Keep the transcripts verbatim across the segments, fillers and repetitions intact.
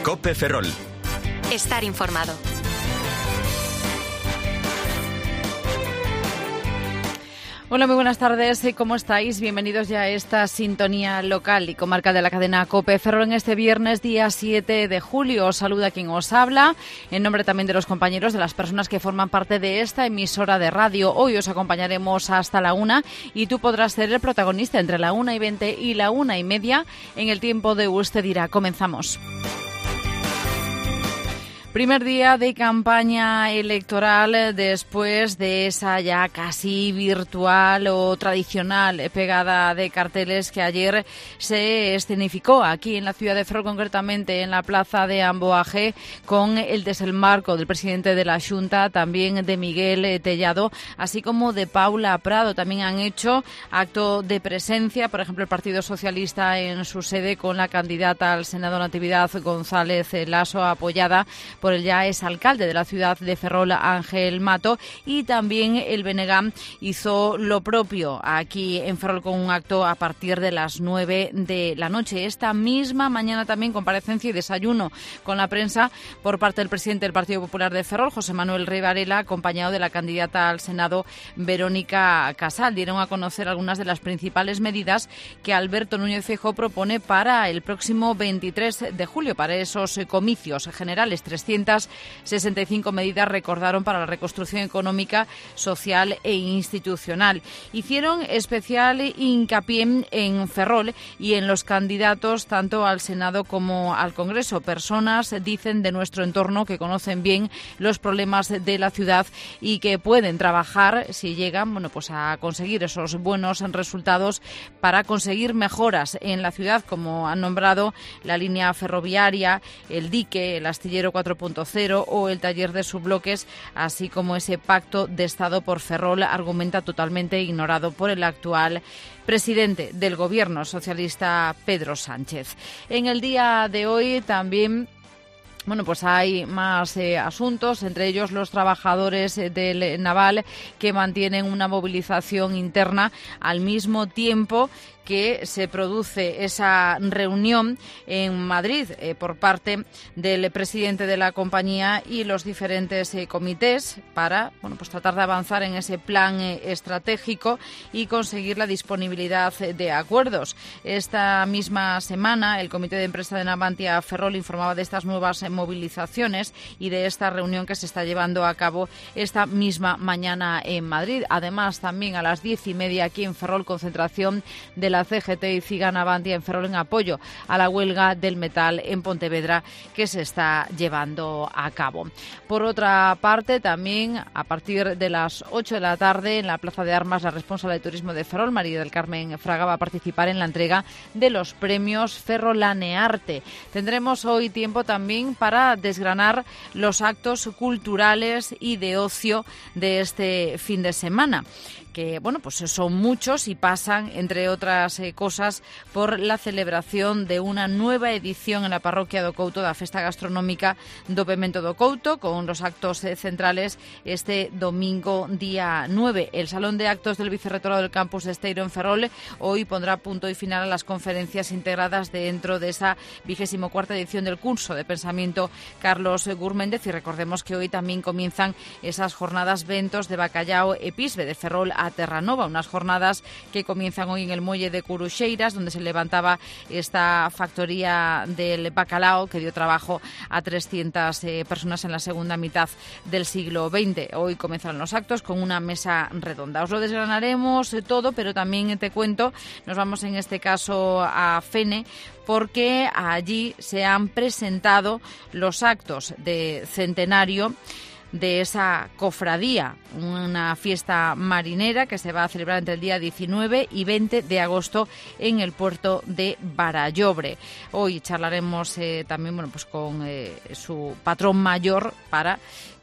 COPE Ferrol. Estar informado. Hola, muy buenas tardes. ¿Cómo estáis? Bienvenidos ya a esta sintonía local y comarcal de la cadena COPE Ferrol en este viernes, día siete de julio. Os saluda quien os habla, en nombre también de los compañeros, de las personas que forman parte de esta emisora de radio. Hoy os acompañaremos hasta la una y tú podrás ser el protagonista entre la una y veinte y la una y media en el tiempo de Usted Dirá. Comenzamos. Primer día de campaña electoral después de esa ya casi virtual o tradicional pegada de carteles que ayer se escenificó aquí en la ciudad de Ferrol, concretamente en la plaza de Amboaje, con el desembarco del presidente de la Xunta, también de Miguel Tellado, así como de Paula Prado. También han hecho acto de presencia, por ejemplo, el Partido Socialista en su sede con la candidata al Senado Natividad González Lasso, apoyada por el ya es alcalde de la ciudad de Ferrol, Ángel Mato, y también el B N G hizo lo propio aquí en Ferrol con un acto a partir de las nueve de la noche. Esta misma mañana también comparecencia y desayuno con la prensa por parte del presidente del Partido Popular de Ferrol, José Manuel Rey Varela, acompañado de la candidata al Senado, Verónica Casal. Dieron a conocer algunas de las principales medidas que Alberto Núñez Feijóo propone para el próximo veintitrés de julio, para esos comicios generales. trescientas sesenta y cinco medidas recordaron para la reconstrucción económica, social e institucional. Hicieron especial hincapié en Ferrol y en los candidatos tanto al Senado como al Congreso. Personas, dicen, de nuestro entorno que conocen bien los problemas de la ciudad y que pueden trabajar, si llegan, bueno, pues a conseguir esos buenos resultados, para conseguir mejoras en la ciudad, como han nombrado la línea ferroviaria, el dique, el astillero cuatro punto cero o el taller de subbloques, así como ese pacto de Estado por Ferrol, argumenta totalmente ignorado por el actual presidente del Gobierno socialista, Pedro Sánchez. En el día de hoy también Bueno, pues hay más eh, asuntos, entre ellos los trabajadores eh, del Naval, que mantienen una movilización interna al mismo tiempo que se produce esa reunión en Madrid eh, por parte del presidente de la compañía y los diferentes eh, comités para, bueno, pues tratar de avanzar en ese plan eh, estratégico y conseguir la disponibilidad eh, de acuerdos. Esta misma semana el Comité de Empresa de Navantia Ferrol informaba de estas nuevas eh, movilizaciones y de esta reunión que se está llevando a cabo esta misma mañana en Madrid. Además, también a las diez y media aquí en Ferrol, concentración de la la C G T y CIGA Navantia en Ferrol en apoyo a la huelga del metal en Pontevedra que se está llevando a cabo. Por otra parte, también a partir de las ocho de la tarde en la Plaza de Armas, la responsable de turismo de Ferrol, María del Carmen Fraga, va a participar en la entrega de los premios Ferrolanearte. Tendremos hoy tiempo también para desgranar los actos culturales y de ocio de este fin de semana, que, bueno, pues son muchos y pasan, entre otras eh, cosas, por la celebración de una nueva edición en la parroquia do Couto da Festa Gastronómica do Pemento do Couto, con los actos eh, centrales este domingo día nueve. El Salón de Actos del Vicerrectorado del Campus de Esteiro en Ferrol hoy pondrá punto y final a las conferencias integradas dentro de esa vigésimo cuarta edición del curso de pensamiento Carlos Gurméndez, y recordemos que hoy también comienzan esas jornadas ventos de Bacallao e Pisbe de Ferrol a Terranova, unas jornadas que comienzan hoy en el muelle de Curuxeiras, donde se levantaba esta factoría del bacalao que dio trabajo a trescientas eh, personas en la segunda mitad del siglo veinte. Hoy comenzaron los actos con una mesa redonda. Os lo desgranaremos eh, todo, pero también te cuento, nos vamos en este caso a Fene, porque allí se han presentado los actos de centenario de esa cofradía, una fiesta marinera que se va a celebrar entre el día diecinueve y veinte de agosto en el puerto de Barallobre. Hoy charlaremos eh, también, bueno, pues con eh, su patrón mayor para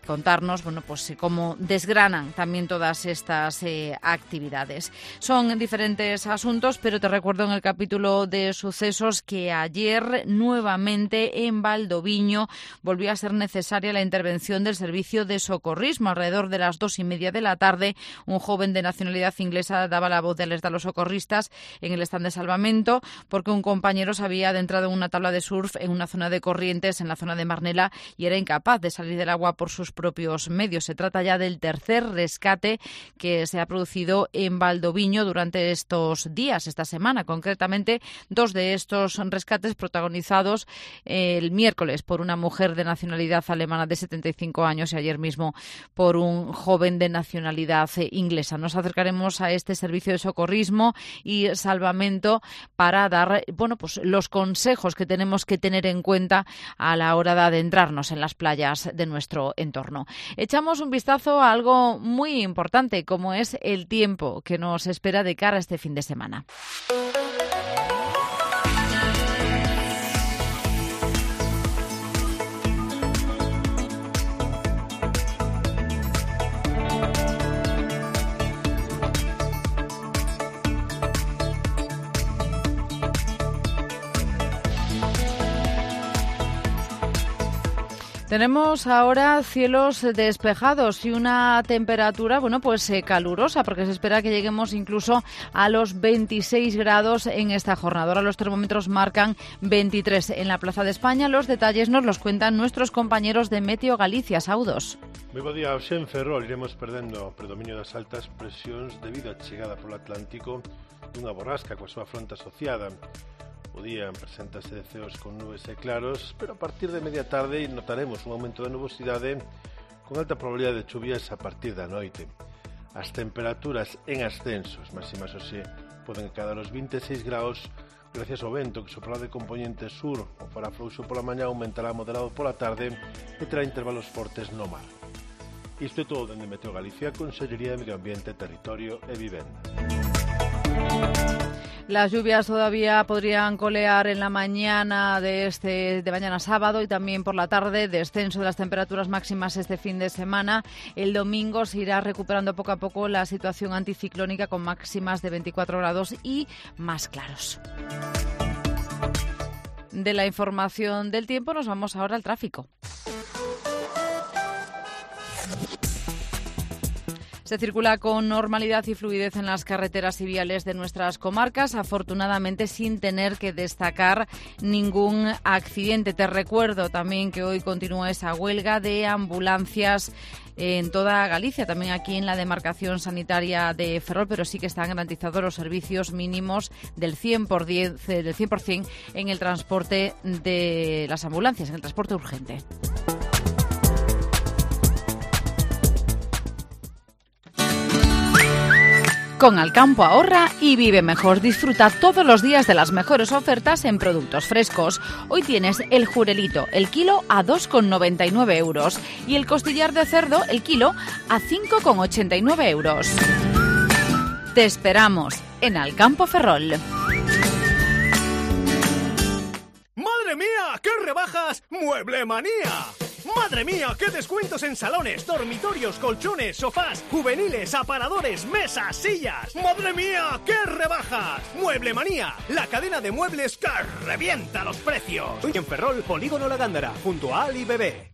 contarnos, bueno, pues cómo desgranan también todas estas eh, actividades. Son diferentes asuntos, pero te recuerdo en el capítulo de sucesos que ayer nuevamente en Valdoviño volvió a ser necesaria la intervención del servicio de socorrismo. Alrededor de las dos y media de la tarde, un joven de nacionalidad inglesa daba la voz de alerta a los socorristas en el stand de salvamento porque un compañero se había adentrado en una tabla de surf en una zona de corrientes en la zona de Marnela y era incapaz de salir del agua por sus propios medios. Se trata ya del tercer rescate que se ha producido en Valdoviño durante estos días, esta semana. Concretamente, dos de estos rescates protagonizados el miércoles por una mujer de nacionalidad alemana de setenta y cinco años y ayer mismo por un joven de nacionalidad inglesa. Nos acercaremos a este servicio de socorrismo y salvamento para dar, bueno, pues los consejos que tenemos que tener en cuenta a la hora de adentrarnos en las playas de nuestro entorno. Echamos un vistazo a algo muy importante, como es el tiempo que nos espera de cara a este fin de semana. Tenemos ahora cielos despejados y una temperatura, bueno, pues eh, calurosa, porque se espera que lleguemos incluso a los veintiséis grados en esta jornada. Ahora los termómetros marcan veintitrés en la Plaza de España. Los detalles nos los cuentan nuestros compañeros de Meteo Galicia. Saudos. Moi bo día. Hoxe en Ferrol iremos perdendo o predominio das altas presións debido á chegada polo Atlántico dunha borrasca coa súa fronte asociada. O día preséntase de ceos con nubes e claros, pero a partir de media tarde notaremos un aumento de nubosidade con alta probabilidade de chuvias a partir da noite. As temperaturas en ascenso, as máximas hoxe poden cadar os veintiséis graus gracias ao vento que soprará de componente sur. O fará frouxo pola mañá, aumentará moderado pola tarde e terá intervalos fortes no mar. Isto é todo dende Meteo Galicia, Consellería de Medio Ambiente, Territorio e Vivenda. Las lluvias todavía podrían colear en la mañana de este de mañana sábado y también por la tarde. Descenso de las temperaturas máximas este fin de semana. El domingo se irá recuperando poco a poco la situación anticiclónica con máximas de veinticuatro grados y más claros. De la información del tiempo nos vamos ahora al tráfico. Se circula con normalidad y fluidez en las carreteras y viales de nuestras comarcas, afortunadamente sin tener que destacar ningún accidente. Te recuerdo también que hoy continúa esa huelga de ambulancias en toda Galicia, también aquí en la demarcación sanitaria de Ferrol, pero sí que están garantizados los servicios mínimos del cien por ciento, del cien por ciento en el transporte de las ambulancias, en el transporte urgente. Con Alcampo ahorra y vive mejor. Disfruta todos los días de las mejores ofertas en productos frescos. Hoy tienes el jurelito, el kilo a dos con noventa y nueve euros y el costillar de cerdo, el kilo a cinco con ochenta y nueve euros. Te esperamos en Alcampo Ferrol. ¡Madre mía! ¡Qué rebajas! ¡Mueble Manía! ¡Madre mía! ¡Qué descuentos en salones, dormitorios, colchones, sofás, juveniles, aparadores, mesas, sillas! ¡Madre mía! ¡Qué rebajas! Mueble Manía, la cadena de muebles que revienta los precios. Hoy en Ferrol, Polígono La Gándara, junto a Ali Bebé.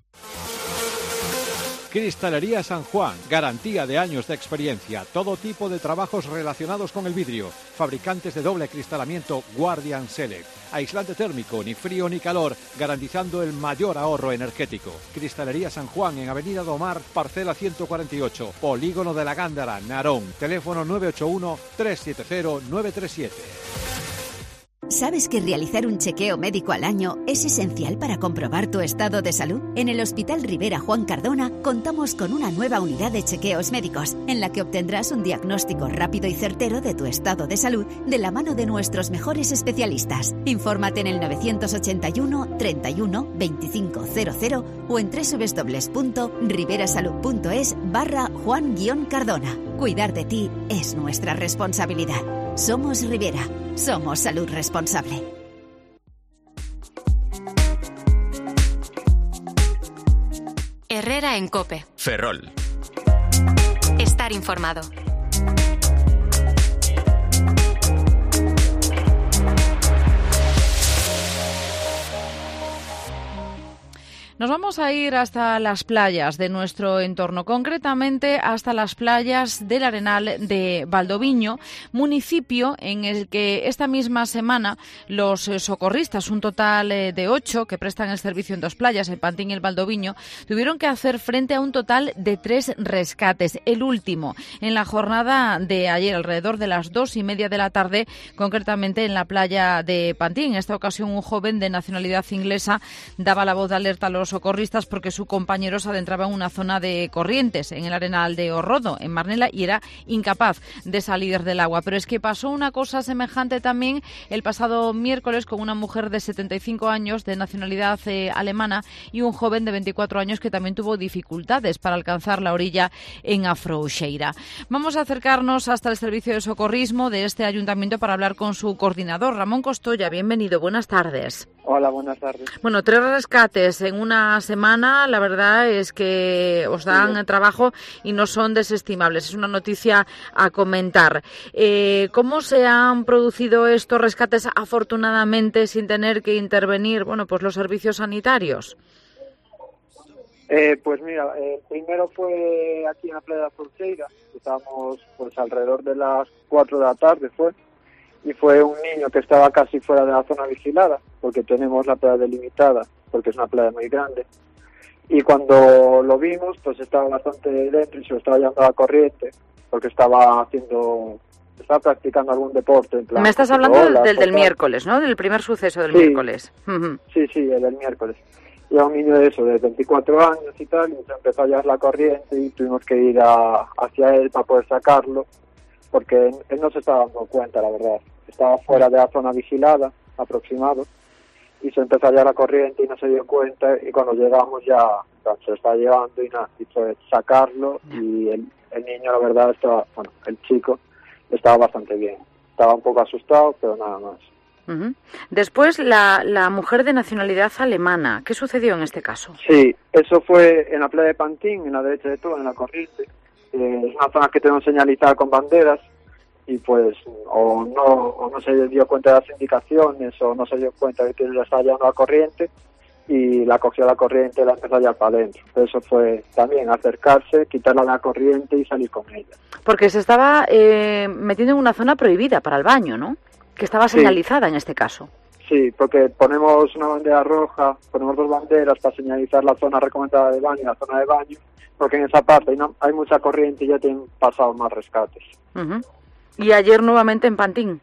Cristalería San Juan, garantía de años de experiencia, todo tipo de trabajos relacionados con el vidrio, fabricantes de doble cristalamiento Guardian Select, aislante térmico, ni frío ni calor, garantizando el mayor ahorro energético. Cristalería San Juan en Avenida Domar, parcela ciento cuarenta y ocho, Polígono de la Gándara, Narón, teléfono nueve ocho uno, tres siete cero, nueve tres siete. ¿Sabes que realizar un chequeo médico al año es esencial para comprobar tu estado de salud? En el Hospital Rivera Juan Cardona contamos con una nueva unidad de chequeos médicos en la que obtendrás un diagnóstico rápido y certero de tu estado de salud de la mano de nuestros mejores especialistas. Infórmate en el novecientos ochenta y uno, treinta y uno, veinticinco cero cero o en doble u doble u doble u punto riverasalud punto es barra Juan Cardona. Cuidar de ti es nuestra responsabilidad. Somos Rivera. Somos salud responsable. R Herrera en COPE. Ferrol. Estar informado. Nos vamos a ir hasta las playas de nuestro entorno, concretamente hasta las playas del Arenal de Valdoviño, municipio en el que esta misma semana los socorristas, un total de ocho que prestan el servicio en dos playas, el Pantín y el Valdoviño, tuvieron que hacer frente a un total de tres rescates. El último en la jornada de ayer, alrededor de las dos y media de la tarde, concretamente en la playa de Pantín. En esta ocasión, un joven de nacionalidad inglesa daba la voz de alerta a los socorristas porque su compañero se adentraba en una zona de corrientes en el Arenal de Orrodo, en Marnela, y era incapaz de salir del agua. Pero es que pasó una cosa semejante también el pasado miércoles con una mujer de setenta y cinco años de nacionalidad eh, alemana y un joven de veinticuatro años que también tuvo dificultades para alcanzar la orilla en Afrouxeira. Vamos a acercarnos hasta el servicio de socorrismo de este ayuntamiento para hablar con su coordinador, Ramón Costoya. Bienvenido, buenas tardes. Hola, buenas tardes. Bueno, tres rescates en una semana, la verdad es que os dan sí. trabajo y no son desestimables. Es una noticia a comentar. Eh, ¿Cómo se han producido estos rescates afortunadamente sin tener que intervenir, bueno, pues los servicios sanitarios? Eh, pues mira, eh, primero fue aquí en la playa de Afrouxeira, estábamos pues alrededor de las cuatro de la tarde fue, y fue un niño que estaba casi fuera de la zona vigilada, porque tenemos la playa delimitada, porque es una playa muy grande, y cuando lo vimos, pues estaba bastante dentro y se lo estaba llevando a la corriente, porque estaba haciendo, estaba practicando algún deporte. En plan, me estás hablando olas, del, del miércoles, ¿no? Del primer suceso del sí, miércoles. Sí, sí, el del miércoles. Y era un niño de eso, de veinticuatro años y tal, y se empezó a llevar la corriente y tuvimos que ir a, hacia él para poder sacarlo, porque él, él no se estaba dando cuenta, la verdad. Estaba fuera de la zona vigilada, aproximado, y se empezó a llevar la corriente y no se dio cuenta, y cuando llegamos ya se lo estaba llevando y nada, y fue sacarlo, y el, el niño, la verdad, estaba, bueno, el chico, estaba bastante bien. Estaba un poco asustado, pero nada más. Uh-huh. Después, la, la mujer de nacionalidad alemana. ¿Qué sucedió en este caso? Sí, eso fue en la playa de Pantín, en la derecha de todo, en la corriente. Eh, es una zona que tenemos señalizada con banderas y pues o no o no se dio cuenta de las indicaciones o no se dio cuenta de que le estaba llevando la corriente y la cogió la corriente y la empezó a llevar para adentro. Eso fue también acercarse, quitarla de la corriente y salir con ella. Porque se estaba eh, metiendo en una zona prohibida para el baño, ¿no? Que estaba señalizada sí. en este caso. Sí, porque ponemos una bandera roja, ponemos dos banderas para señalizar la zona recomendada de baño y la zona de baño, porque en esa parte hay, no, hay mucha corriente y ya tienen pasado más rescates. Uh-huh. ¿Y ayer nuevamente en Pantín?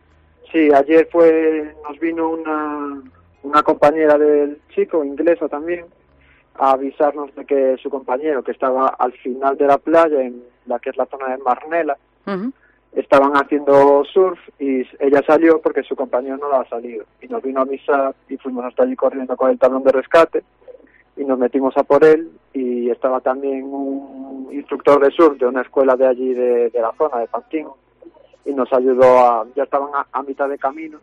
Sí, ayer fue nos vino una, una compañera del chico, inglesa también, a avisarnos de que su compañero, que estaba al final de la playa, en la que es la zona de Marnela, uh-huh. estaban haciendo surf y ella salió porque su compañero no la ha salido. Y nos vino a avisar y fuimos hasta allí corriendo con el tablón de rescate y nos metimos a por él, y estaba también un instructor de surf de una escuela de allí de, de la zona de Pantín y nos ayudó a, ya estaban a, a mitad de camino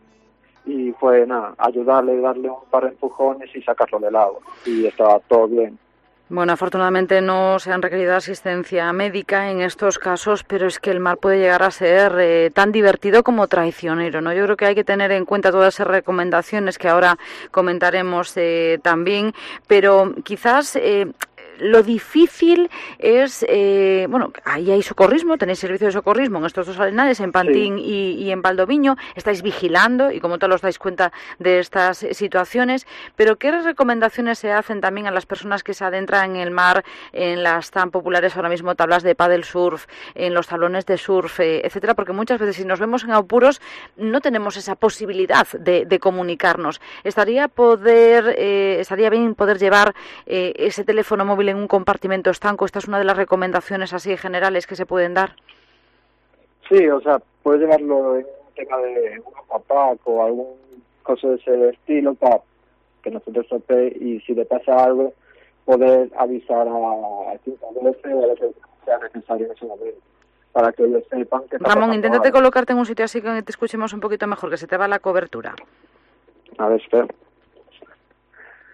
y fue nada, ayudarle, darle un par de empujones y sacarlo del agua y estaba todo bien. Bueno, afortunadamente no se han requerido asistencia médica en estos casos, pero es que el mar puede llegar a ser eh, tan divertido como traicionero, ¿no? Yo creo que hay que tener en cuenta todas esas recomendaciones que ahora comentaremos eh, también, pero quizás eh, lo difícil es, eh, bueno, ahí hay socorrismo, tenéis servicio de socorrismo en estos dos arenales, en Pantín sí. y, y en Valdoviño, estáis vigilando y como tal os dais cuenta de estas situaciones, pero ¿qué recomendaciones se hacen también a las personas que se adentran en el mar, en las tan populares ahora mismo tablas de paddle surf, en los talones de surf, eh, etcétera? Porque muchas veces si nos vemos en apuros no tenemos esa posibilidad de, de comunicarnos. Estaría poder, eh, estaría bien poder llevar eh, ese teléfono móvil en un compartimento estanco. Esta es una de las recomendaciones así generales que se pueden dar. Sí, o sea, puedes llevarlo en un tema de un papac o algún cosa de ese estilo para que no se te estropee y si le pasa algo poder avisar a cinco doce o a lo que sea necesario en ese momento para que ellos sepan que está Ramón, inténtate algo. Colocarte en un sitio así que te escuchemos un poquito mejor, que se te va la cobertura. A ver, espera.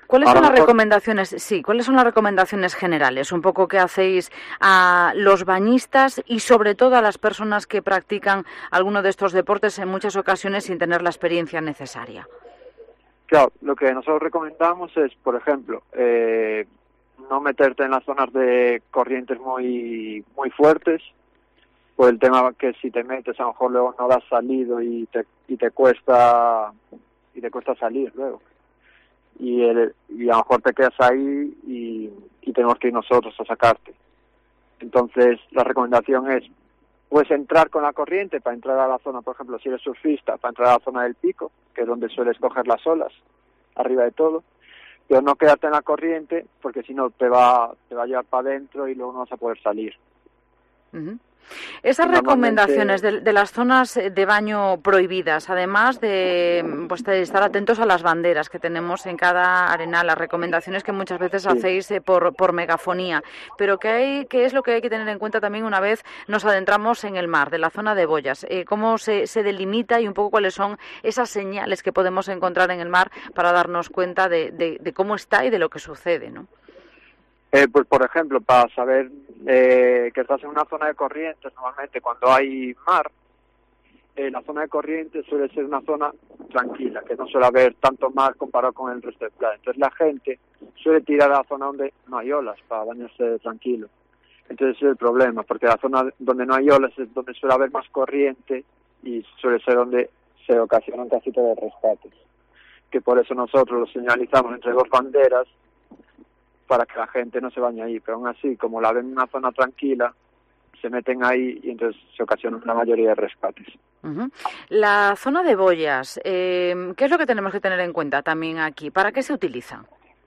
¿Cuáles Ahora son las mejor... recomendaciones? Sí, ¿cuáles son las recomendaciones generales? Un poco que hacéis a los bañistas y sobre todo a las personas que practican alguno de estos deportes en muchas ocasiones sin tener la experiencia necesaria. Claro, lo que nosotros recomendamos es, por ejemplo, eh, no meterte en las zonas de corrientes muy muy fuertes, por el tema que si te metes a lo mejor luego no das salido y te y te cuesta y te cuesta salir luego. Y, el, y a lo mejor te quedas ahí y, y tenemos que ir nosotros a sacarte. Entonces, la recomendación es, puedes entrar con la corriente para entrar a la zona, por ejemplo, si eres surfista, para entrar a la zona del pico, que es donde sueles coger las olas, arriba de todo, pero no quedarte en la corriente, porque si no te va, te va a llevar para adentro y luego no vas a poder salir. Uh-huh. Esas recomendaciones de, de las zonas de baño prohibidas, además de, pues, de estar atentos a las banderas que tenemos en cada arenal, las recomendaciones que muchas veces sí. hacéis eh, por, por megafonía, pero ¿qué, hay, ¿qué es lo que hay que tener en cuenta también una vez nos adentramos en el mar, de la zona de boyas? Eh, ¿Cómo se, se delimita y un poco cuáles son esas señales que podemos encontrar en el mar para darnos cuenta de, de, de cómo está y de lo que sucede, ¿no? Eh, pues, por ejemplo, para saber eh, que estás en una zona de corrientes, normalmente cuando hay mar, eh, la zona de corrientes suele ser una zona tranquila, que no suele haber tanto mar comparado con el resto del playa. Entonces la gente suele tirar a la zona donde no hay olas para bañarse tranquilo. Entonces ese es el problema, porque la zona donde no hay olas es donde suele haber más corriente y suele ser donde se ocasionan casi todos los rescates. Que por eso nosotros los señalizamos entre dos banderas, para que la gente no se bañe ahí, pero aún así, como la ven en una zona tranquila, se meten ahí y entonces se ocasionan la mayoría de rescates. Uh-huh. La zona de boyas, eh, ¿qué es lo que tenemos que tener en cuenta también aquí? ¿Para qué se utiliza?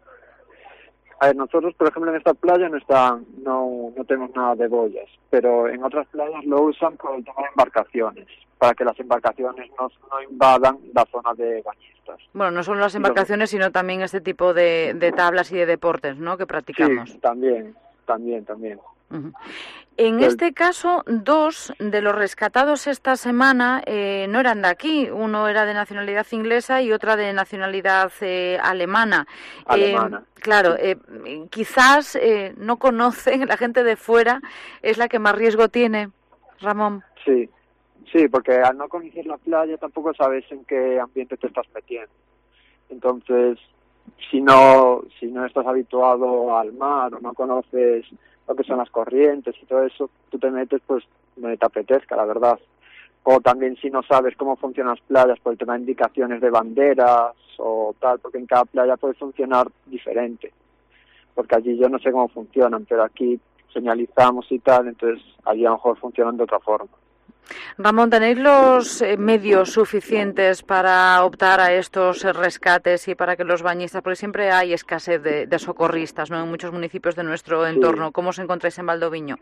A ver, nosotros, por ejemplo, en esta playa no está, no, no tenemos nada de boyas, pero en otras playas lo usan por el tema de embarcaciones, para que las embarcaciones no, no invadan la zona de bañistas. Bueno, no solo las embarcaciones, sino también este tipo de, de tablas y de deportes, ¿no?, que practicamos. Sí, también, también, también. Uh-huh. En el... este caso, dos de los rescatados esta semana eh, no eran de aquí. Uno era de nacionalidad inglesa y otra de nacionalidad eh, alemana. Alemana. Eh, claro, eh, quizás eh, no conocen, la gente de fuera es la que más riesgo tiene, Ramón. Sí, sí, porque al no conocer la playa tampoco sabes en qué ambiente te estás metiendo. Entonces, si no, si no estás habituado al mar o no conoces lo que son las corrientes y todo eso, tú te metes pues donde te apetezca, la verdad. O también si no sabes cómo funcionan las playas por el tema de indicaciones de banderas o tal, porque en cada playa puede funcionar diferente. Porque allí yo no sé cómo funcionan, pero aquí señalizamos y tal, entonces allí a lo mejor funcionan de otra forma. Ramón, ¿tenéis los eh, medios suficientes para optar a estos eh, rescates y para que los bañistas, porque siempre hay escasez de, de socorristas, ¿no?, en muchos municipios de nuestro entorno? Sí. ¿Cómo os encontráis en Valdoviño?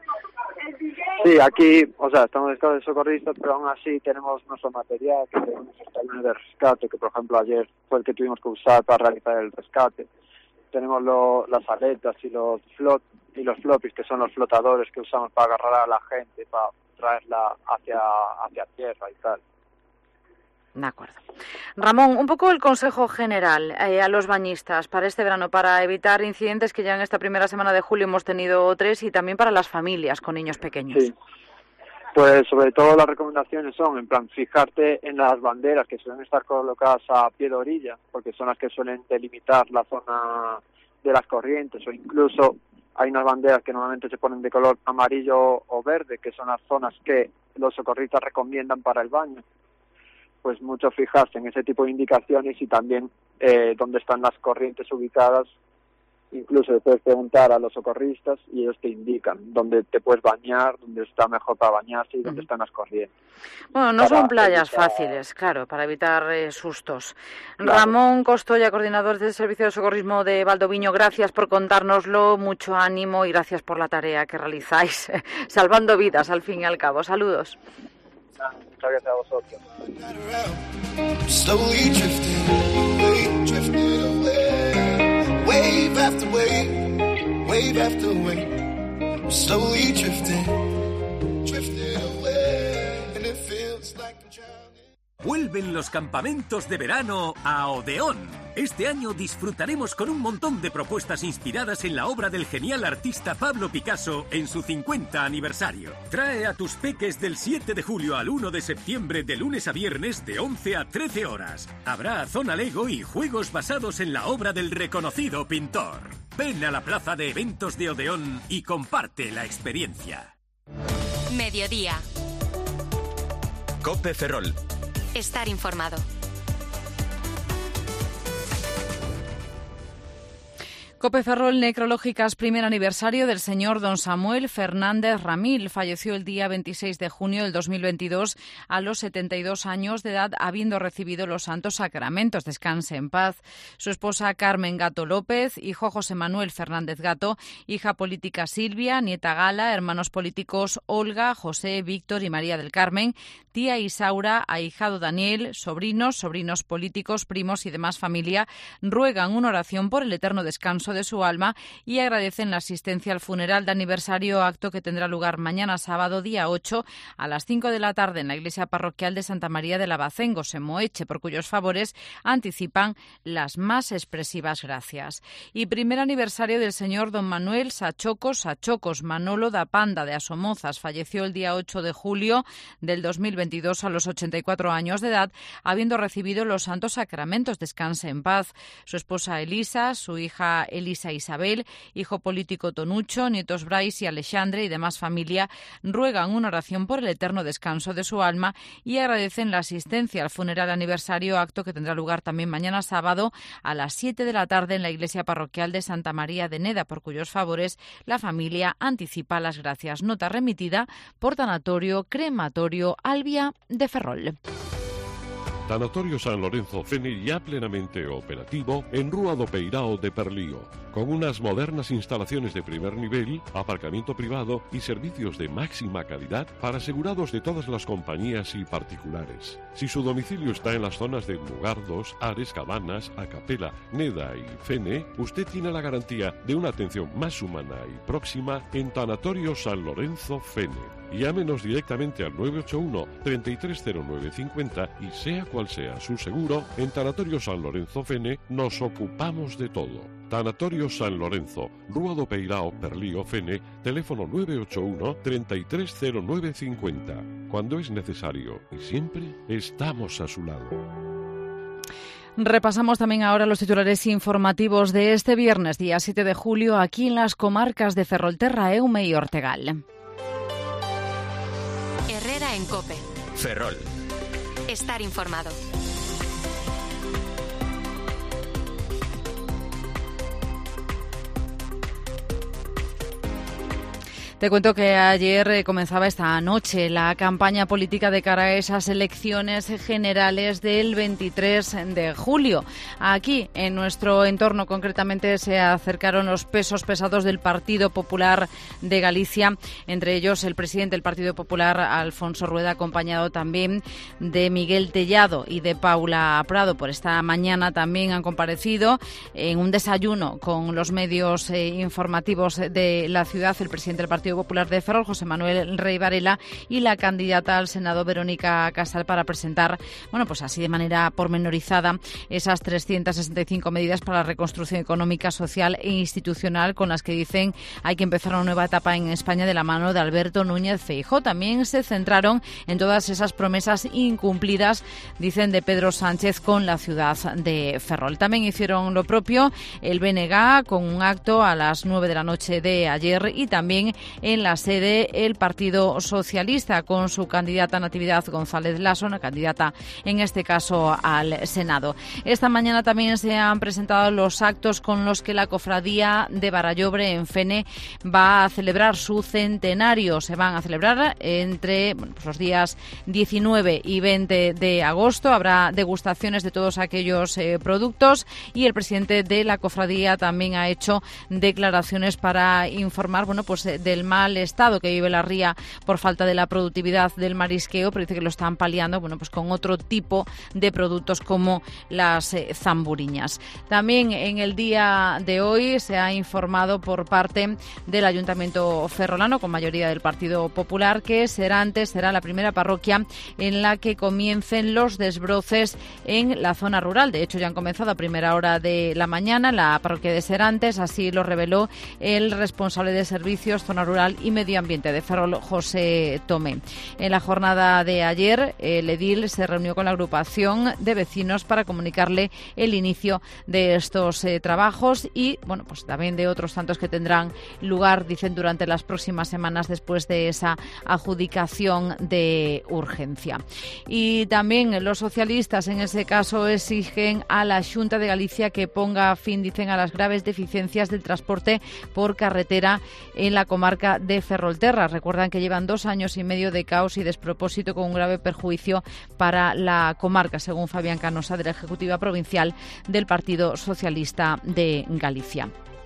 Sí, aquí, o sea, estamos escasos de socorristas, pero aún así tenemos nuestro material, que tenemos nuestros tallones de rescate, que por ejemplo ayer fue el que tuvimos que usar para realizar el rescate. Tenemos lo, las aletas y los flot y los floppies, que son los flotadores que usamos para agarrar a la gente, para traerla hacia, hacia tierra y tal. De acuerdo. Ramón, un poco el consejo general eh, a los bañistas para este verano, para evitar incidentes que ya en esta primera semana de julio hemos tenido tres, y también para las familias con niños pequeños. Sí. Pues sobre todo las recomendaciones son, en plan, fijarte en las banderas que suelen estar colocadas a pie de orilla, porque son las que suelen delimitar la zona de las corrientes, o incluso hay unas banderas que normalmente se ponen de color amarillo o verde, que son las zonas que los socorristas recomiendan para el baño. Pues mucho fijarse en ese tipo de indicaciones y también eh, dónde están las corrientes ubicadas. Incluso puedes preguntar a los socorristas y ellos te indican dónde te puedes bañar, dónde está mejor para bañarse y dónde uh-huh. están las corrientes. Bueno, no son playas evitar... fáciles, claro, para evitar eh, sustos. Claro. Ramón Costoya, coordinador del Servicio de Socorrismo de Valdoviño, gracias por contárnoslo, mucho ánimo y gracias por la tarea que realizáis, salvando vidas al fin y al cabo. Saludos. Muchas gracias a vosotros. Wave after wave, wave after wave, slowly drifting, drifting away, and it feels like I'm drowning. Vuelven los campamentos de verano a Odeón. Este año disfrutaremos con un montón de propuestas inspiradas en la obra del genial artista Pablo Picasso en su cincuenta aniversario. Trae a tus peques del siete de julio al uno de septiembre de lunes a viernes de once a trece horas. Habrá zona Lego y juegos basados en la obra del reconocido pintor. Ven a la plaza de eventos de Odeón y comparte la experiencia. Mediodía. COPE Ferrol. Estar informado. COPE Ferrol, necrológicas, primer aniversario del señor don Samuel Fernández Ramil. Falleció el día veintiséis de junio del dos mil veintidós a los setenta y dos años de edad, habiendo recibido los santos sacramentos. Descanse en paz. Su esposa Carmen Gato López, hijo José Manuel Fernández Gato, hija política Silvia, nieta Gala, hermanos políticos Olga, José, Víctor y María del Carmen, tía Isaura, ahijado Daniel, sobrinos, sobrinos políticos, primos y demás familia, ruegan una oración por el eterno descanso de su alma y agradecen la asistencia al funeral de aniversario, acto que tendrá lugar mañana sábado día ocho a las cinco de la tarde en la iglesia parroquial de Santa María de Lavacengos en Moeche, por cuyos favores anticipan las más expresivas gracias. Y primer aniversario del señor don Manuel Sachocos Sachocos Manolo da Panda de Asomozas. Falleció el día ocho de julio del dos mil veintidós a los ochenta y cuatro años de edad, habiendo recibido los santos sacramentos. Descanse en paz. Su esposa Elisa, su hija Elisa Isabel, hijo político Tonucho, nietos Brais y Alexandre y demás familia ruegan una oración por el eterno descanso de su alma y agradecen la asistencia al funeral aniversario, acto que tendrá lugar también mañana sábado a las siete de la tarde en la iglesia parroquial de Santa María de Neda, por cuyos favores la familia anticipa las gracias. Nota remitida por Tanatorio Crematorio Albia de Ferrol. Tanatorio San Lorenzo Fene ya plenamente operativo en Rúa do Peirao de Perlío, con unas modernas instalaciones de primer nivel, aparcamiento privado y servicios de máxima calidad para asegurados de todas las compañías y particulares. Si su domicilio está en las zonas de Mugardos, Ares, Cabanas, Acapela, Neda y Fene, usted tiene la garantía de una atención más humana y próxima en Tanatorio San Lorenzo Fene. Llámenos directamente al nueve ocho uno, treinta y tres cero nueve cincuenta y sea cual sea su seguro, en Tanatorio San Lorenzo Fene nos ocupamos de todo. Tanatorio San Lorenzo, Rúa do Peirao, Perlío, Fene, teléfono nueve ocho uno, treinta y tres cero nueve cincuenta. Cuando es necesario y siempre estamos a su lado. Repasamos también ahora los titulares informativos de este viernes, día siete de julio, aquí en las comarcas de Ferrolterra, Eume y Ortegal. Herrera en COPE. Ferrol. Estar informado. Te cuento que ayer eh, comenzaba esta noche la campaña política de cara a esas elecciones generales del veintitrés de julio. Aquí, en nuestro entorno, concretamente, se acercaron los pesos pesados del Partido Popular de Galicia, entre ellos el presidente del Partido Popular, Alfonso Rueda, acompañado también de Miguel Tellado y de Paula Prado. Por esta mañana también han comparecido en un desayuno con los medios eh, informativos de la ciudad el presidente del Partido Popular de Ferrol, José Manuel Rey Varela, y la candidata al Senado, Verónica Casal, para presentar, bueno, pues así de manera pormenorizada, esas trescientas sesenta y cinco medidas para la reconstrucción económica, social e institucional con las que dicen hay que empezar una nueva etapa en España de la mano de Alberto Núñez Feijóo. También se centraron en todas esas promesas incumplidas, dicen, de Pedro Sánchez con la ciudad de Ferrol. También hicieron lo propio el B N G con un acto a las nueve de la noche de ayer y también en la sede el Partido Socialista con su candidata Natividad González Lasso, una candidata en este caso al Senado. Esta mañana también se han presentado los actos con los que la cofradía de Barallobre en Fene va a celebrar su centenario. Se van a celebrar entre bueno, pues los días diecinueve y veinte de agosto. Habrá degustaciones de todos aquellos eh, productos y el presidente de la cofradía también ha hecho declaraciones para informar bueno, pues del mal estado que vive la ría por falta de la productividad del marisqueo, pero dice que lo están paliando, bueno, pues con otro tipo de productos como las eh, zamburiñas. También en el día de hoy se ha informado por parte del Ayuntamiento ferrolano, con mayoría del Partido Popular, que Serantes será la primera parroquia en la que comiencen los desbroces en la zona rural. De hecho, ya han comenzado a primera hora de la mañana en la parroquia de Serantes, así lo reveló el responsable de Servicios, Zona Rural y Medio Ambiente de Ferrol, José Tomé. En la jornada de ayer, el edil se reunió con la agrupación de vecinos para comunicarle el inicio de estos eh, trabajos y, bueno, pues también de otros tantos que tendrán lugar, dicen, durante las próximas semanas después de esa adjudicación de urgencia. Y también los socialistas, en ese caso, exigen a la Xunta de Galicia que ponga fin, dicen, a las graves deficiencias del transporte por carretera en la comarca de Ferrolterra. Recuerdan que llevan dos años y medio de caos y despropósito con un grave perjuicio para la comarca, según Fabián Canosa, de la Ejecutiva Provincial del Partido Socialista de Galicia.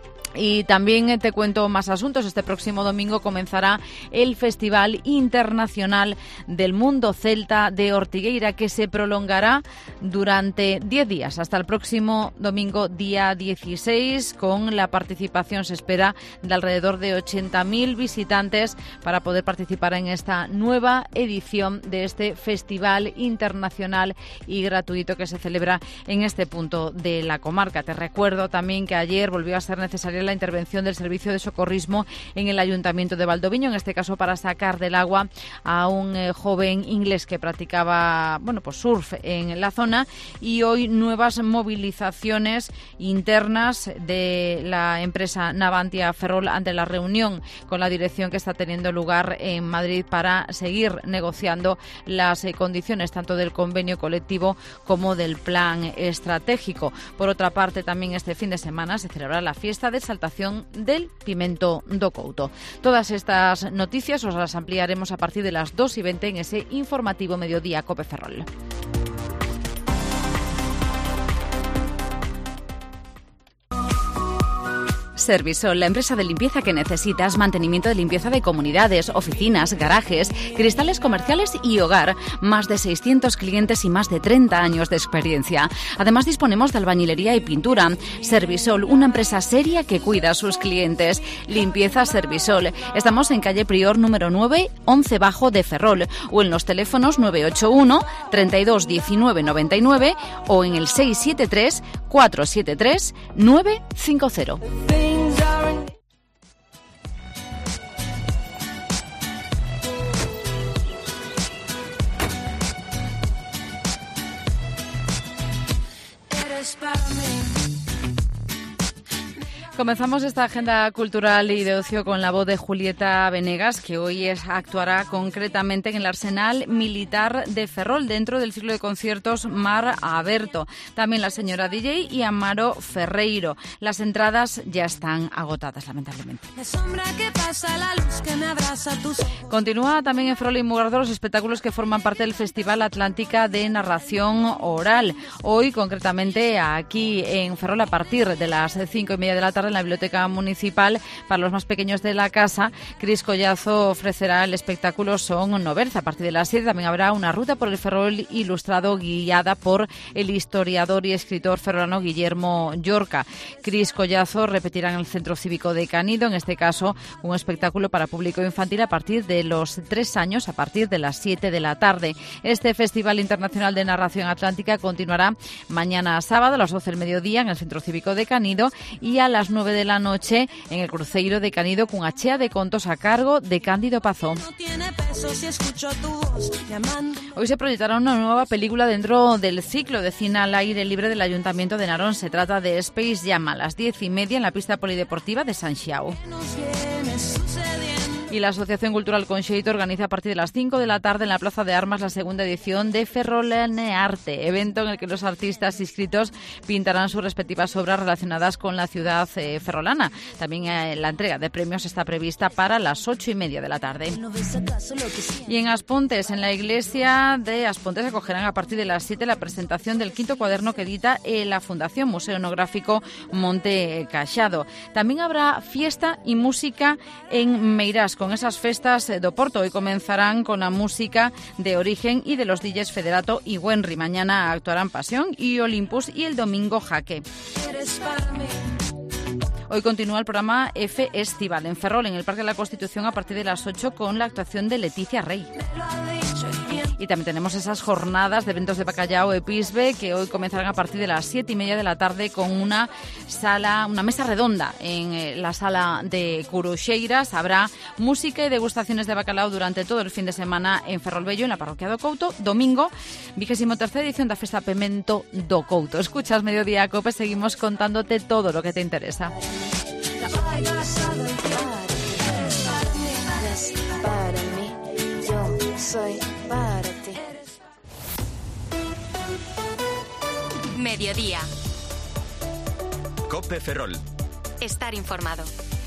Y también te cuento más asuntos. Este próximo domingo comenzará el Festival Internacional del Mundo Celta de Ortigueira, que se prolongará durante diez días, hasta el próximo domingo, día dieciséis, con la participación, se espera, de alrededor de ochenta mil visitantes para poder participar en esta nueva edición de este Festival Internacional y gratuito que se celebra en este punto de la comarca. Te recuerdo también que ayer volvió a ser necesaria la intervención del Servicio de Socorrismo en el Ayuntamiento de Valdoviño, en este caso para sacar del agua a un eh, joven inglés que practicaba, bueno, pues surf en la zona, y hoy nuevas movilizaciones internas de la empresa Navantia Ferrol ante la reunión con la dirección que está teniendo lugar en Madrid para seguir negociando las eh, condiciones tanto del convenio colectivo como del plan estratégico. Por otra parte, también este fin de semana se celebrará la fiesta de exaltación del Pimento do Couto. Todas estas noticias os las ampliaremos a partir de las dos y veinte en ese informativo Mediodía Cope Ferrol. Servisol, la empresa de limpieza que necesitas, mantenimiento de limpieza de comunidades, oficinas, garajes, cristales comerciales y hogar. Más de seiscientos clientes y más de treinta años de experiencia. Además, disponemos de albañilería y pintura. Servisol, una empresa seria que cuida a sus clientes. Limpieza Servisol. Estamos en calle Prior número nueve, once bajo de Ferrol, o en los teléfonos nueve ocho uno, treinta y dos, diecinueve, noventa y nueve o en el seis siete tres, cuatro siete tres, nueve cinco cero. Comenzamos esta agenda cultural y de ocio con la voz de Julieta Venegas, que hoy es, actuará concretamente en el Arsenal Militar de Ferrol, dentro del ciclo de conciertos Mar Aberto. También la señora D J y Amaro Ferreiro. Las entradas ya están agotadas, lamentablemente. Continúa también en Ferrol y Mugardo los espectáculos que forman parte del Festival Atlántica de Narración Oral. Hoy, concretamente, aquí en Ferrol, a partir de las cinco y media de la tarde, en la Biblioteca Municipal, para los más pequeños de la casa, Cris Collazo ofrecerá el espectáculo Son Noverza. A partir de las siete también habrá una ruta por el Ferrol ilustrado guiada por el historiador y escritor ferrolano Guillermo Llorca. Cris Collazo repetirá en el Centro Cívico de Canido, en este caso un espectáculo para público infantil a partir de los tres años, a partir de las siete de la tarde. Este Festival Internacional de Narración Atlántica continuará mañana sábado a las doce del mediodía en el Centro Cívico de Canido y a las nueve de la noche en el Cruceiro de Canido, con achea de contos a cargo de Cándido Pazó. Hoy se proyectará una nueva película dentro del ciclo de cine al aire libre del Ayuntamiento de Narón. Se trata de Space Jam, a las diez y media en la pista polideportiva de San Xiao. Y la Asociación Cultural Conxeito organiza a partir de las cinco de la tarde en la Plaza de Armas la segunda edición de Ferrolanearte, evento en el que los artistas inscritos pintarán sus respectivas obras relacionadas con la ciudad eh, ferrolana. También eh, la entrega de premios está prevista para las ocho y media de la tarde. Y en Aspontes, en la iglesia de Aspontes, acogerán a partir de las siete la presentación del quinto cuaderno que edita eh, la Fundación Museo Etnográfico Monte Caixado. También habrá fiesta y música en Meirás, con esas festas do Porto. Hoy comenzarán con la música de Origen y de los D Js Federato y Wenry. Mañana actuarán Pasión y Olympus y el domingo Jaque. Hoy continúa el programa F Estival en Ferrol, en el Parque de la Constitución, a partir de las ocho, con la actuación de Leticia Rey. Y también tenemos esas jornadas de eventos de Bacallao e Pisbe, que hoy comenzarán a partir de las siete y media de la tarde con una sala, una mesa redonda en la sala de Curuxeiras. Habrá música y degustaciones de bacalao durante todo el fin de semana en Ferrolbello, en la parroquia do Couto. Domingo, vigésimo tercera edición da Festa Pemento do Couto. Escuchas Mediodía Cope, seguimos contándote todo lo que te interesa. Para mí, yo soy para ti. Mediodía. Cope Ferrol. Estar informado.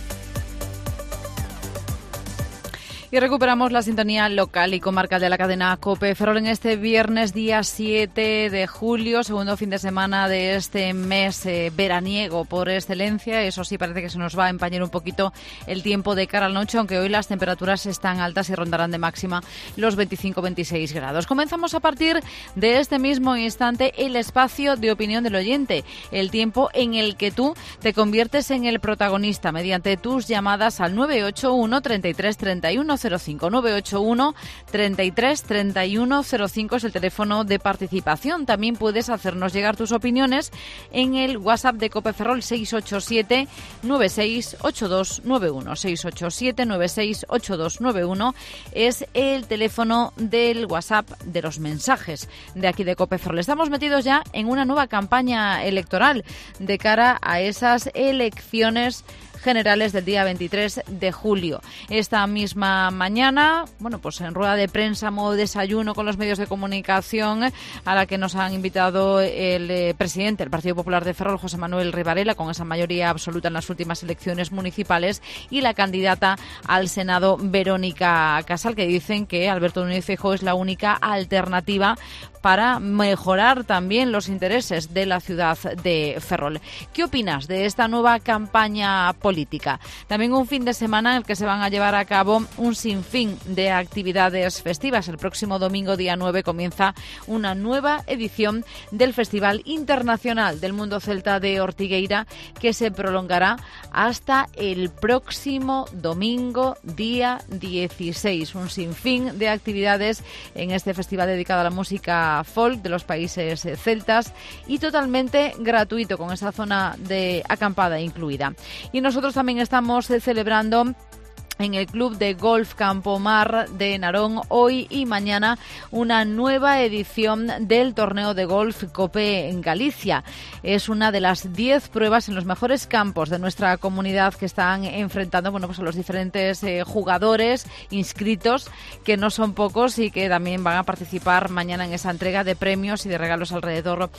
Y recuperamos la sintonía local y comarcal de la cadena COPE Ferrol en este viernes, día siete de julio, segundo fin de semana de este mes eh, veraniego por excelencia. Eso sí, parece que se nos va a empañar un poquito el tiempo de cara a la noche, aunque hoy las temperaturas están altas y rondarán de máxima los veinticinco a veintiséis grados. Comenzamos a partir de este mismo instante el espacio de opinión del oyente, el tiempo en el que tú te conviertes en el protagonista mediante tus llamadas al nueve ocho uno, treinta y tres, treinta y uno cero cinco. nueve ocho uno, treinta y tres, treinta y uno cero cinco es el teléfono de participación. También puedes hacernos llegar tus opiniones en el WhatsApp de Cope Ferrol seis ocho siete, nueve seis ocho dos nueve uno. seis ocho siete, nueve seis ocho dos nueve uno es el teléfono del WhatsApp de los mensajes de aquí de Cope Ferrol. Estamos metidos ya en una nueva campaña electoral de cara a esas elecciones generales del día veintitrés de julio. Esta misma mañana, bueno, pues en rueda de prensa, modo desayuno con los medios de comunicación, a la que nos han invitado el eh, presidente del Partido Popular de Ferrol, José Manuel Rivarela, con esa mayoría absoluta en las últimas elecciones municipales, y la candidata al Senado, Verónica Casal, que dicen que Alberto Núñez Feijóo es la única alternativa para mejorar también los intereses de la ciudad de Ferrol. ¿Qué opinas de esta nueva campaña política? También un fin de semana en el que se van a llevar a cabo un sinfín de actividades festivas. El próximo domingo, día nueve, comienza una nueva edición del Festival Internacional del Mundo Celta de Ortigueira, que se prolongará hasta el próximo domingo, día dieciséis. Un sinfín de actividades en este festival dedicado a la música folk de los países celtas y totalmente gratuito, con esa zona de acampada incluida. Y nosotros también estamos celebrando en el Club de Golf Campomar de Narón hoy y mañana una nueva edición del torneo de golf Cope en Galicia. Es una de las diez pruebas en los mejores campos de nuestra comunidad que están enfrentando, bueno, pues a los diferentes eh, jugadores inscritos, que no son pocos y que también van a participar mañana en esa entrega de premios y de regalos alrededor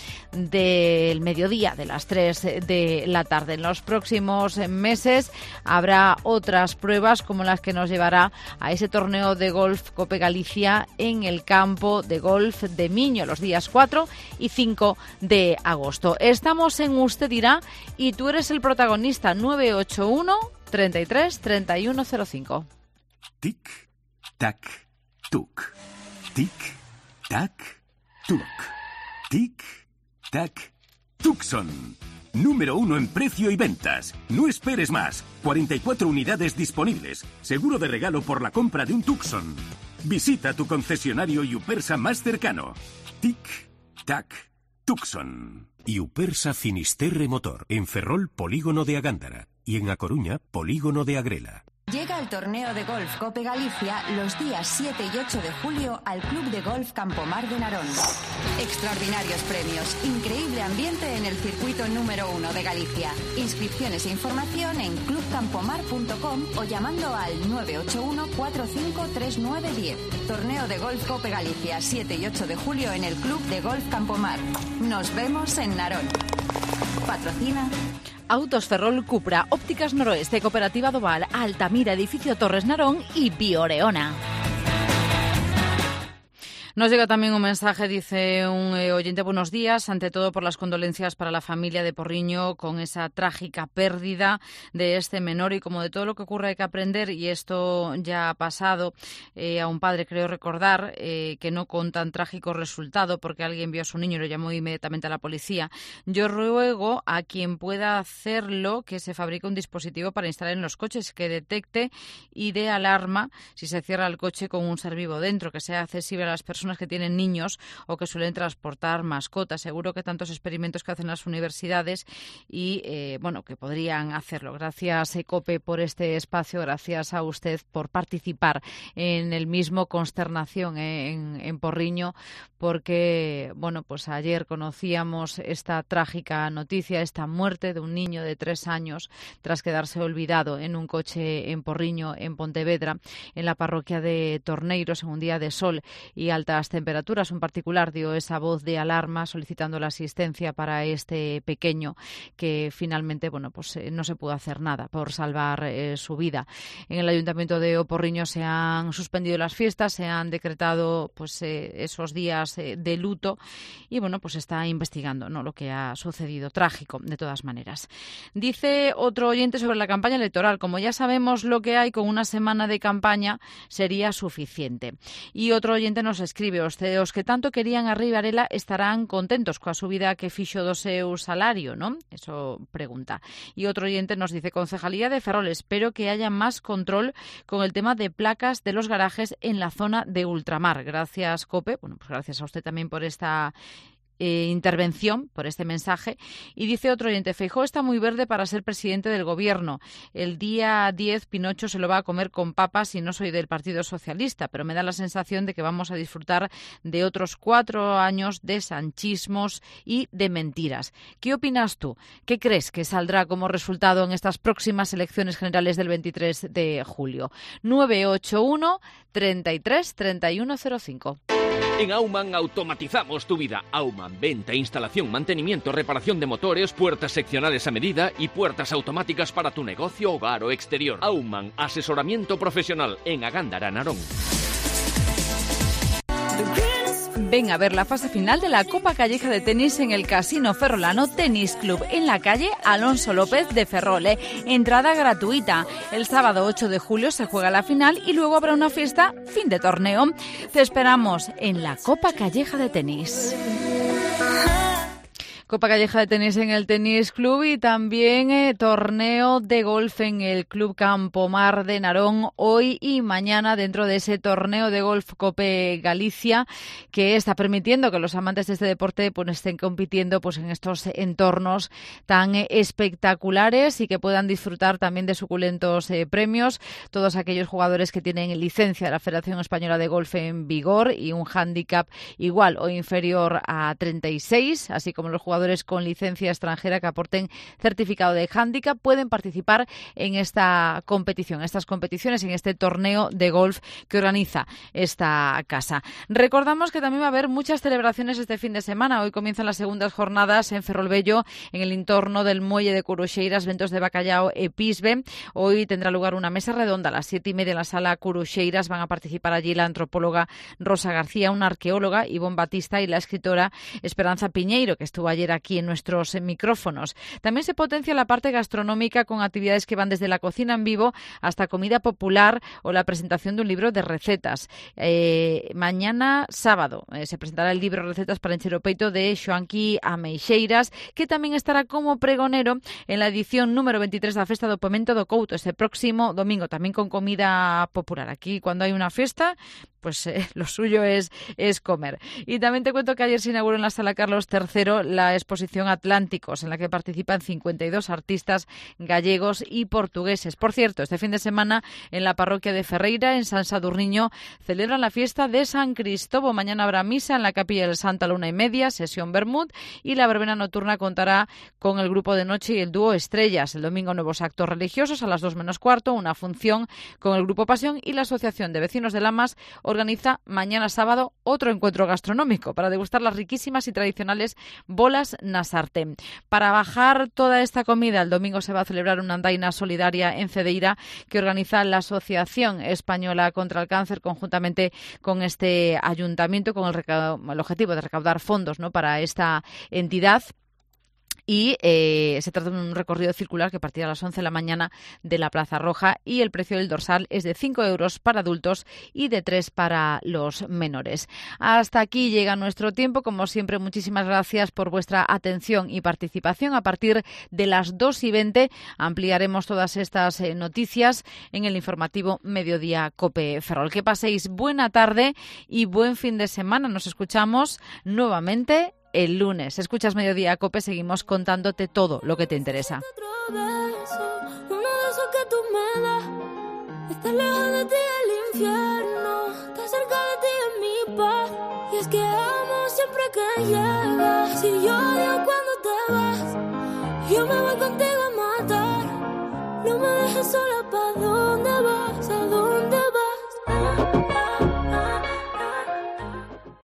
del mediodía, de las tres de la tarde. En los próximos meses habrá otras pruebas como las que nos llevará a ese torneo de golf Cope Galicia en el campo de golf de Miño los días cuatro y cinco de agosto. Estamos en Usted Dirá y tú eres el protagonista. Nueve ocho uno, treinta y tres, treinta y uno cero cinco. Tic, tac, tuc. Tic, tac, tuc. Tic, tac, Tucson. Número uno en precio y ventas. No esperes más. cuarenta y cuatro unidades disponibles. Seguro de regalo por la compra de un Tucson. Visita tu concesionario Iupersa más cercano. Tic, tac, Tucson. Iupersa Finisterre Motor. En Ferrol, Polígono de Agándara. Y en A Coruña, Polígono de Agrela. Llega el torneo de golf Cope Galicia los días siete y ocho de julio al Club de Golf Campomar de Narón. Extraordinarios premios, increíble ambiente en el circuito número uno de Galicia. Inscripciones e información en club campomar punto com o llamando al nueve ocho uno cuatro cinco tres nueve uno cero. Torneo de golf Cope Galicia, siete y ocho de julio en el Club de Golf Campomar. Nos vemos en Narón. Patrocina Autos Ferrol Cupra, Ópticas Noroeste, Cooperativa Doval, Altamira, Edificio Torres Narón y Bioreona. Nos llega también un mensaje, dice un eh, oyente, buenos días, ante todo por las condolencias para la familia de Porriño con esa trágica pérdida de este menor, y como de todo lo que ocurre hay que aprender, y esto ya ha pasado eh, a un padre, creo recordar, eh, que no con tan trágico resultado, porque alguien vio a su niño y lo llamó inmediatamente a la policía. Yo ruego a quien pueda hacerlo que se fabrique un dispositivo para instalar en los coches que detecte y dé alarma si se cierra el coche con un ser vivo dentro, que sea accesible a las personas que tienen niños o que suelen transportar mascotas. Seguro que tantos experimentos que hacen las universidades y, eh, bueno, que podrían hacerlo. Gracias, Ecope, por este espacio. Gracias a usted por participar en el mismo. Consternación eh, en, en Porriño, porque, bueno, pues ayer conocíamos esta trágica noticia, esta muerte de un niño de tres años tras quedarse olvidado en un coche en Porriño, en Pontevedra, en la parroquia de Torneiros, en un día de sol y altas temperaturas. Un particular dio esa voz de alarma solicitando la asistencia para este pequeño que finalmente, bueno, pues eh, no se pudo hacer nada por salvar eh, su vida. En el Ayuntamiento de Oporriño se han suspendido las fiestas, se han decretado pues eh, esos días eh, de luto y, bueno, pues está investigando, ¿no?, lo que ha sucedido. Trágico, de todas maneras. Dice otro oyente sobre la campaña electoral: como ya sabemos lo que hay, con una semana de campaña sería suficiente. Y otro oyente nos escribe: os ceos que tanto querían a Rei Varela estarán contentos coa subida que fixo do seu salario, ¿no? Eso pregunta. Y otro oyente nos dice: Concejalía de Ferrol, espero que haya más control con el tema de placas de los garajes en la zona de ultramar. Gracias, Cope. Bueno, pues gracias a usted también por esta Eh, intervención, por este mensaje. Y dice otro oyente: Feijóo está muy verde para ser presidente del gobierno. El día diez Pinocho se lo va a comer con papas, y no soy del Partido Socialista, pero me da la sensación de que vamos a disfrutar de otros cuatro años de sanchismos y de mentiras. ¿Qué opinas tú? ¿Qué crees que saldrá como resultado en estas próximas elecciones generales del veintitrés de julio? nueve ocho uno, treinta y tres, treinta y uno cero cinco. En Aumann automatizamos tu vida. Aumann, venta, instalación, mantenimiento, reparación de motores, puertas seccionales a medida y puertas automáticas para tu negocio, hogar o exterior. Aumann, asesoramiento profesional en Agándara, Narón. Ven a ver la fase final de la Copa Calleja de Tenis en el Casino Ferrolano Tenis Club, en la calle Alonso López de Ferrole. Entrada gratuita. El sábado ocho de julio se juega la final y luego habrá una fiesta fin de torneo. Te esperamos en la Copa Calleja de Tenis. Copa Calleja de Tenis en el Tenis Club y también eh, torneo de golf en el Club Campomar de Narón hoy y mañana, dentro de ese torneo de golf Cope Galicia, que está permitiendo que los amantes de este deporte pues estén compitiendo pues en estos entornos tan eh, espectaculares y que puedan disfrutar también de suculentos eh, premios. Todos aquellos jugadores que tienen licencia de la Federación Española de Golf en vigor y un hándicap igual o inferior a treinta y seis, así como los jugadores con licencia extranjera que aporten certificado de hándicap, pueden participar en esta competición, estas competiciones, en este torneo de golf que organiza esta casa. Recordamos que también va a haber muchas celebraciones este fin de semana. Hoy comienzan las segundas jornadas en Ferrolbello, en el entorno del muelle de Curuxeiras, Ventos de Bacallao e Pisbe. Hoy tendrá lugar una mesa redonda a las siete y media en la sala Curuxeiras. Van a participar allí la antropóloga Rosa García, una arqueóloga, Ivonne Batista, y la escritora Esperanza Piñeiro, que estuvo ayer aquí en nuestros micrófonos. También se potencia la parte gastronómica con actividades que van desde la cocina en vivo hasta comida popular o la presentación de un libro de recetas. Eh, mañana sábado eh, se presentará el libro Recetas para encher o peito de Xoanqui Ameixeiras, que también estará como pregonero en la edición número veintitrés da Festa do Pemento do Couto este próximo domingo, también con comida popular. Aquí, cuando hay una fiesta, pues eh, lo suyo es, es comer. Y también te cuento que ayer se inauguró en la Sala Carlos tercero la exposición Atlánticos, en la que participan cincuenta y dos artistas gallegos y portugueses. Por cierto, este fin de semana en la parroquia de Ferreira, en San Sadurniño, celebran la fiesta de San Cristóbal. Mañana habrá misa en la capilla del Santa Luna y media, sesión Bermud, y la verbena nocturna contará con el grupo de noche y el dúo Estrellas. El domingo nuevos actos religiosos a las dos menos cuarto, una función con el grupo Pasión, y la Asociación de Vecinos de Lamas organiza mañana sábado otro encuentro gastronómico para degustar las riquísimas y tradicionales bolas na sartén. Para bajar toda esta comida, el domingo se va a celebrar una andaina solidaria en Cedeira que organiza la Asociación Española contra el Cáncer conjuntamente con este ayuntamiento, con el, el objetivo de recaudar fondos, ¿no?, para esta entidad. Y eh, se trata de un recorrido circular que partirá a las once de la mañana de la Plaza Roja, y el precio del dorsal es de cinco euros para adultos y de tres para los menores. Hasta aquí llega nuestro tiempo. Como siempre, muchísimas gracias por vuestra atención y participación. A partir de las dos y veinte ampliaremos todas estas eh, noticias en el informativo Mediodía COPE Ferrol. Que paséis buena tarde y buen fin de semana. Nos escuchamos nuevamente el lunes. Escuchas Mediodía COPE, seguimos contándote todo lo que te interesa. Uno de esos que tú me das. Estar lejos de ti el infierno, estar cerca de ti es mi paz. Y es que amo siempre que llegas. Si yo odio cuando te vas, yo me voy contigo a matar. No me dejes sola.